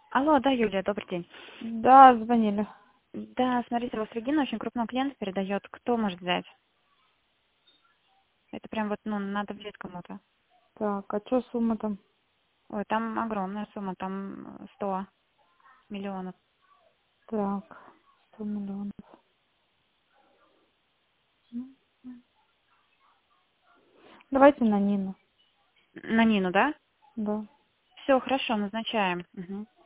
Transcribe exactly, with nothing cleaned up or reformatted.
Алло, да, Юлия, добрый день. Да, звонили. Да, смотрите, у вас Регина очень крупного клиента передает. Кто может взять? Это прям вот, ну, надо взять кому-то. Так, а что сумма там? Ой, там огромная сумма, там сто миллионов. Так, сто миллионов. Давайте на Нину. На Нину, да? Да. Все, хорошо, назначаем. Мгм.